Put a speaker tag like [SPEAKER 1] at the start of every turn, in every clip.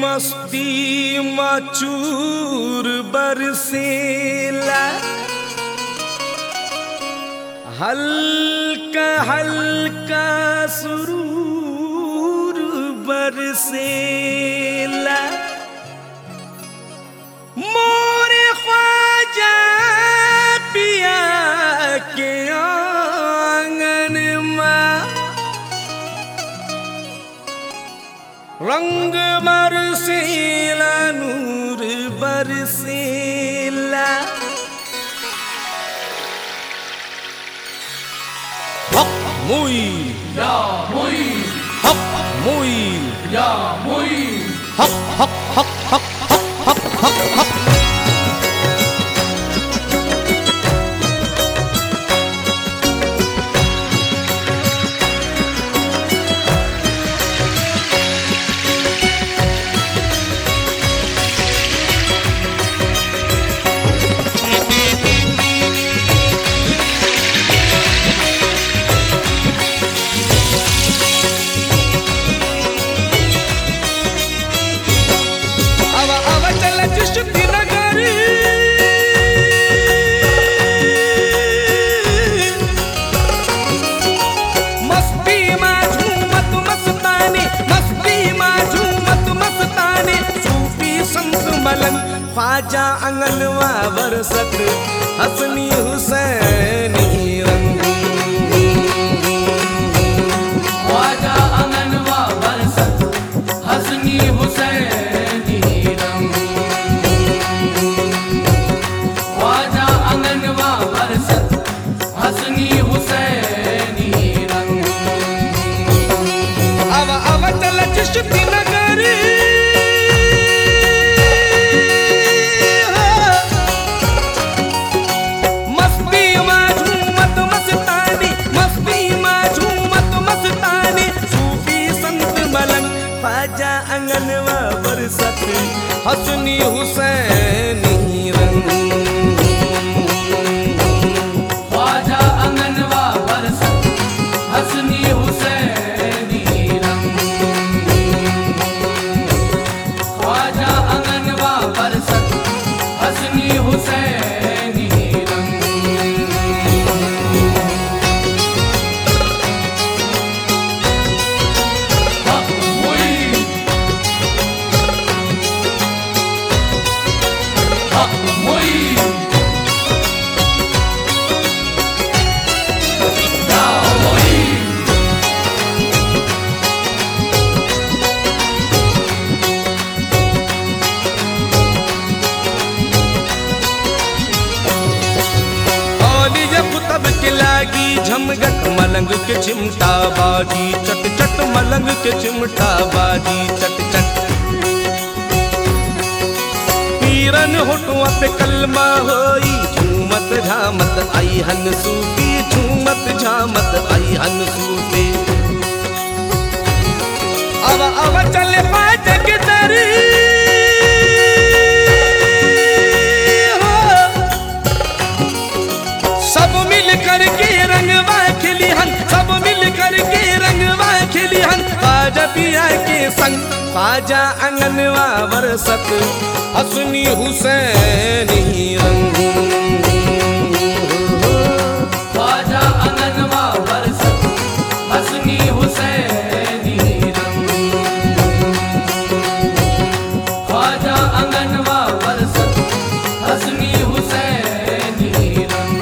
[SPEAKER 1] मस्ती मचूर बरसेला हल्का हल्का सुरूर बरसेला मोरे ख्वाजा पिया के आंगन में रंग बरसेला नूर बरसेला हक मुई
[SPEAKER 2] या मुई
[SPEAKER 1] हक मुई
[SPEAKER 2] या मुई
[SPEAKER 1] हक हक हक हक हक हक हक हक ख्वाजा अंगनवा बरसत हसनी हुसैनी रंग
[SPEAKER 2] ख्वाजा अंगनवा बरसत हसनी हुसैनी रंग ख्वाजा अंगनवा बरसत हसनी हुसैनी रंग
[SPEAKER 1] अब चल चिश्ती नगर ख्वाजा अंगनवा बरसत हसनी हुसैनी रंग
[SPEAKER 2] ख्वाजा अंगनवा बरसत हसनी हुसैनी रंग ख्वाजा अंगनवा बरसत हसनी हुसैनी रंग
[SPEAKER 1] तब के लागी झमगट मलंग के चिमटा बाजी चट चट मलंग के चिमटा बाजी चट चट पीरन होठुआ पे कलमा होई झूमत झामत आई हन सूफी झूमत झामत आई हन सूफी अब चले पाँच के दरी सब मिल करके रंगवा खेली हन सब मिल करके रंगवा खेली हन ख्वाजा पिया के संग ख्वाजा अंगनवा बरसत हसनी हुसैनी रंग
[SPEAKER 2] ख्वाजा अंगनवा बरसत हसनी हुसैनी रंग ख्वाजा अंगनवा बरसत हसनी हुसैनी रंग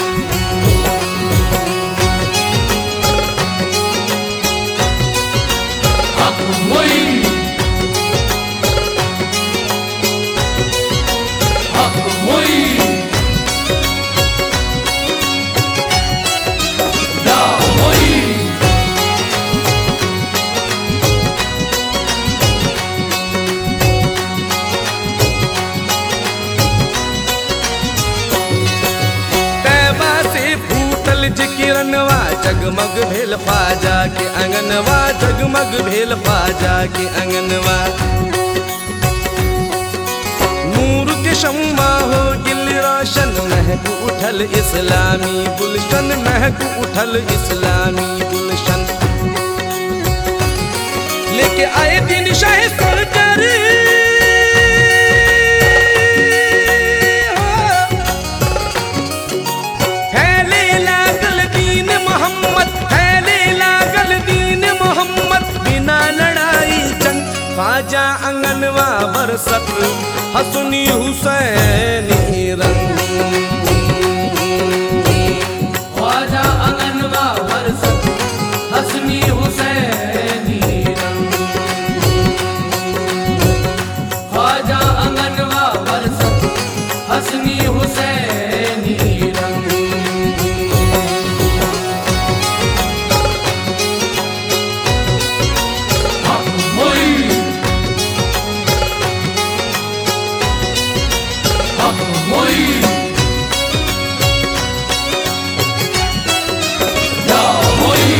[SPEAKER 1] किरणवा जगमग भेल ख्वाजा के अंगनवा जगमग भेल ख्वाजा के अंगनवा नूर के शम्मा हो गिल रोशन महक उठल इस्लामी गुलशन महक उठल इस्लामी गुलशन लेके आए दिन शाह सरकार, फैले लागल दीन मोहम्मद, फैले लागल दीन मोहम्मद, बिना लड़ाई जंग ख्वाजा अंगनवा बरसत हसनी हुसैनी रंग।
[SPEAKER 2] ख्वाजा अंगनवा बरसत हसनी हुसैनी रंग। ख्वाजा अंगनवा बरसत हसनी हुसैनी रंग। हक मोई, हक मोई, या मोई।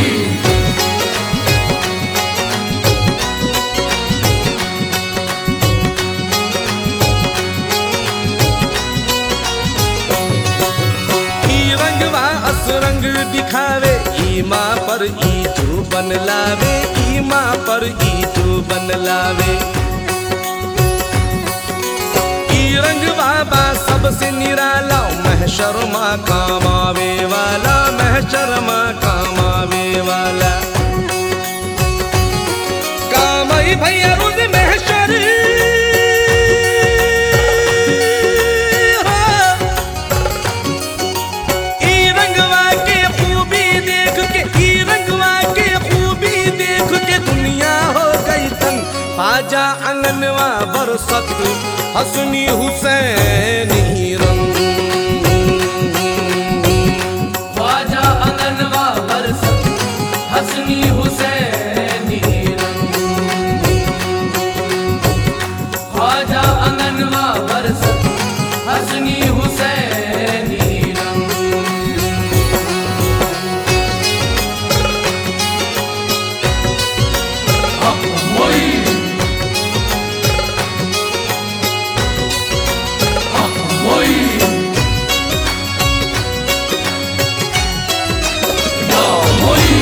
[SPEAKER 1] ई रंगवा असरंग दिखावे, ई माँ पर ई जो बन लावे, ई माँ पर ई जो बन लावे। ई रंगवा बा सबसे निराला, महशर माँ काम आवे वाला, महशर माँ काम आवे वाला। काम आई भैया रोज महशर, ई रंगवा के खूबी देख के, ई रंगवा के खूबी देख के दुनिया हो गई तंग। ख्वाजा अंगनवा बरसत हसनी हुसैनी रंग।
[SPEAKER 2] ख्वाजा अंगनवा बरसत हसनी हुसैनी रंग। ख्वाजा अंगनवा बरसत हसनी हुसैनी रंग। हक मोई, हक मोई, या मोई।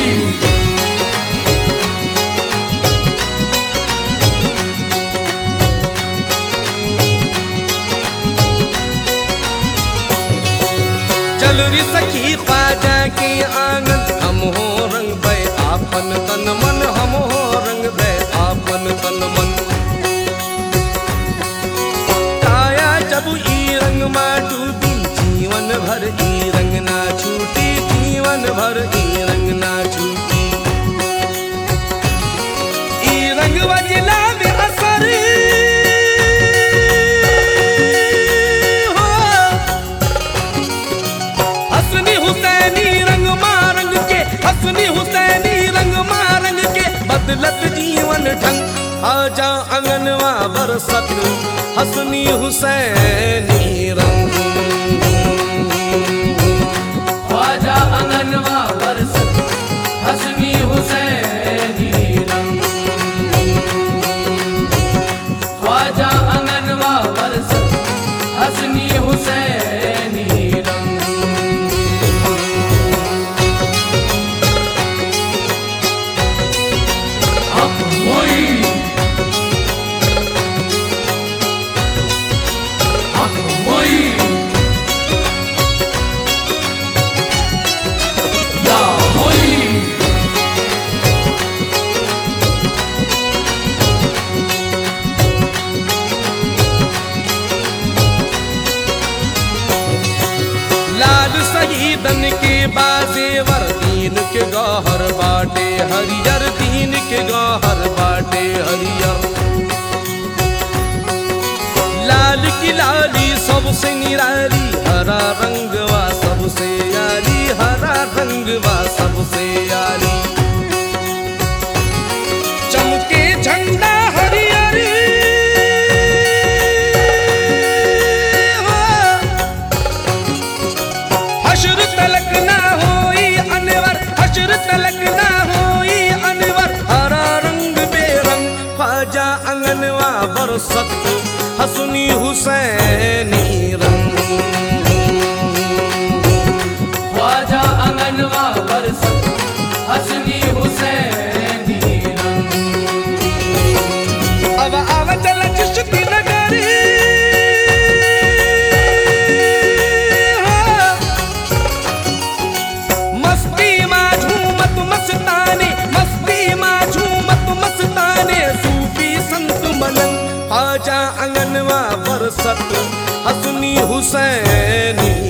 [SPEAKER 1] चल री सखी ख्वाजा के आंगन, हम हो रंग बे आपन तन मन, हम हो रंग बे आपन तन मन। काया जब ई रंग माँ डूबी, जीवन भर ई रंग ना छूटी, जीवन भर ई रंग ना छूटी। ई रंग वजला में असर हसनी हुसैनी रंग मारंग के, हसनी हुसैनी रंग मारंग के, बदलत जीवन ढंग। ख्वाजा अंगनवा बरसत हसनी हुसैनी रंग।
[SPEAKER 2] ख्वाजा अंगनवा बरसत हसनी हुसैनी रंग। ख्वाजा अंगनवा बरसत हसनी हुसैनी रंग। हक मोई, हक मोई, या मोई।
[SPEAKER 1] लाल शहीदन के बाजेवर, दीन के गौहर बाटे हरियर, दीन के गौहर बाटे हरियर। लाल की लाली सबसे निराली, हरा रंगवा सबसे यारी, हरा रंगवा सबसे यारी। चमके झंडा हरियर, हश्र तलक ना होई अनवर, हश्र तलक ना होई अनवर। हरा रंग बेरंग ख्वाजा अंगनवा बरसत हसनी हुसैनी रंग।
[SPEAKER 2] ख्वाजा अंगनवा बरसत हसनी हुसैनी रंग।
[SPEAKER 1] बरसत हसनी हुसैनी